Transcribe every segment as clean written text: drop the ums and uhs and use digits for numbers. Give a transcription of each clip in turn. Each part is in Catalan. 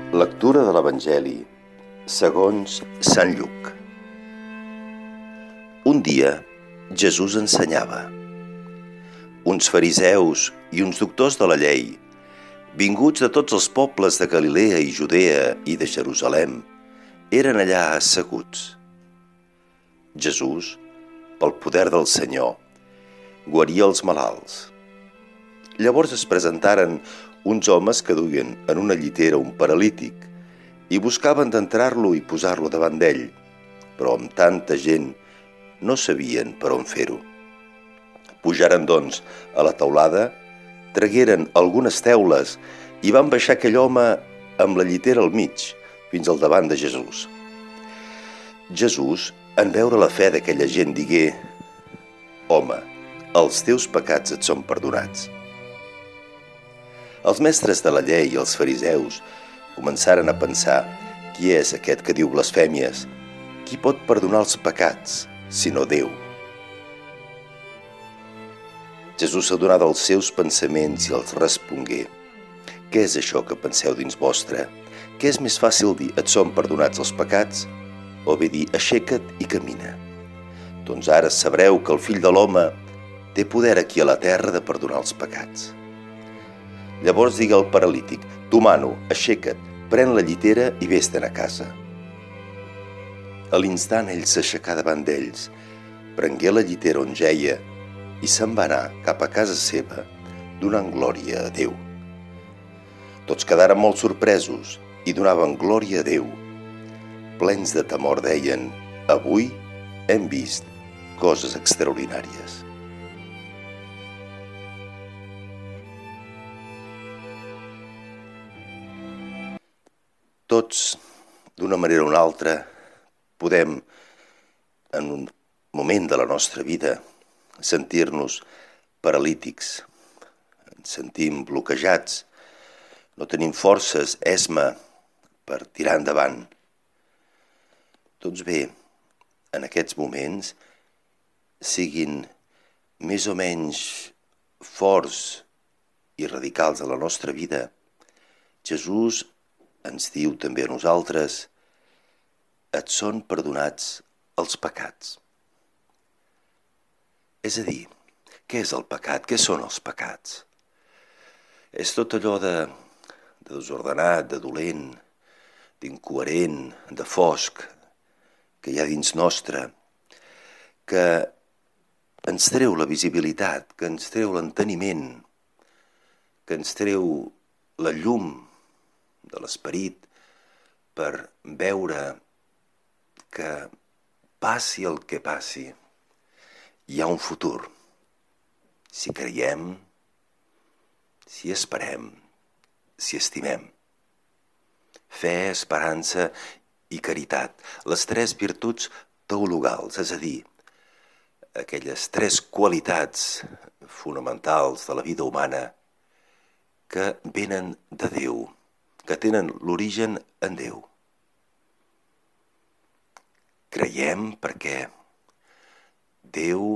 Lectura de l'Evangeli segons Sant Lluc. Un dia, Jesús ensenyava. Uns fariseus i uns doctors de la llei, vinguts de tots els pobles de Galilea i Judea i de Jerusalem, eren allà asseguts. Jesús, pel poder del Senyor, guaria els malalts. Llavors es presentaren uns homes que duien en una llitera un paralític i buscaven d'entrar-lo i posar-lo davant d'ell, però amb tanta gent no sabien per on fer-ho. Pujaren, doncs, a la teulada, tragueren algunes teules i van baixar aquell home amb la llitera al mig, fins al davant de Jesús. Jesús, en veure la fe d'aquella gent, digué: «Home, els teus pecats et són perdonats». Els mestres de la llei i els fariseus començaren a pensar: qui és aquest que diu blasfèmies? Qui pot perdonar els pecats, sinó Déu? Jesús s'adonà dels seus pensaments i els respongué: què és això que penseu dins vostre? Què és més fàcil dir: et són perdonats els pecats? O bé dir: aixeca't i camina? Doncs ara sabreu que el Fill de l'Home té poder aquí a la terra de perdonar els pecats. Llavors digué al paralític: t'ho mano, aixeca't, pren la llitera i vés-te'n a casa. A l'instant ell s'aixecà davant d'ells, prengué la llitera on jeia i se'n va anar cap a casa seva, donant glòria a Déu. Tots quedaren molt sorpresos i donaven glòria a Déu. Plens de temor deien: avui hem vist coses extraordinàries. Tots, d'una manera o una altra, podem, en un moment de la nostra vida, sentir-nos paralítics, ens sentim bloquejats, no tenim forces, esma per tirar endavant. Doncs bé, en aquests moments, siguin més o menys forts i radicals a la nostra vida, Jesús ens diu també a nosaltres: et són perdonats els pecats. És a dir, què és el pecat? Què són els pecats? És tot allò de desordenat, de dolent, d'incoherent, de fosc que hi ha dins nostre, que ens treu la visibilitat, que ens treu l'enteniment, que ens treu la llum de l'esperit per veure que passi el que passi, hi ha un futur. Si creiem, si esperem, si estimem. Fe, esperança i caritat, les tres virtuts teologals, és a dir, aquelles tres qualitats fonamentals de la vida humana que venen de Déu, que tenen l'origen en Déu. Creiem perquè Déu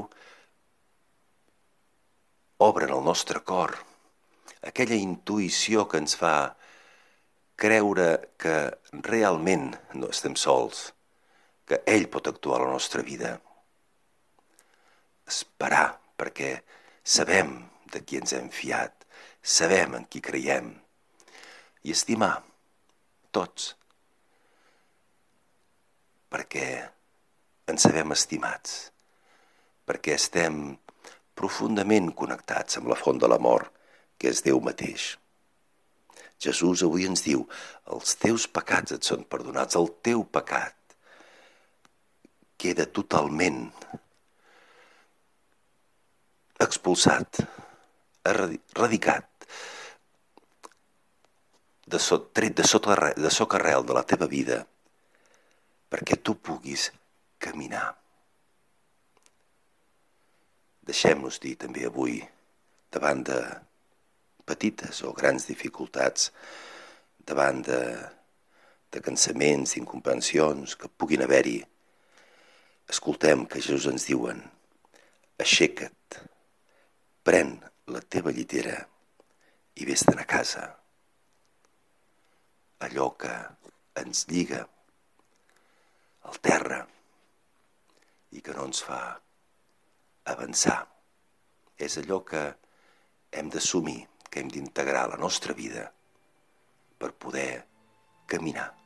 obre en el nostre cor aquella intuïció que ens fa creure que realment no estem sols, que ell pot actuar a la nostra vida. Esperar perquè sabem de qui ens hem fiat, sabem en qui creiem. I estimar, tots, perquè ens sabem estimats, perquè estem profundament connectats amb la font de l'amor, que és Déu mateix. Jesús avui ens diu: els teus pecats et són perdonats, el teu pecat queda totalment expulsat, erradicat, tret de soca arrel de la teva vida, perquè tu puguis caminar. Deixem-nos dir també avui, davant de petites o grans dificultats, davant de cansaments, d'incomprensions que puguin haver-hi, escoltem que Jesús ens diuen: aixeca't, pren la teva llitera i vés-te'n a casa. allò que ens lliga al terra i que no ens fa avançar. És allò que hem d'assumir, que hem d'integrar a la nostra vida per poder caminar.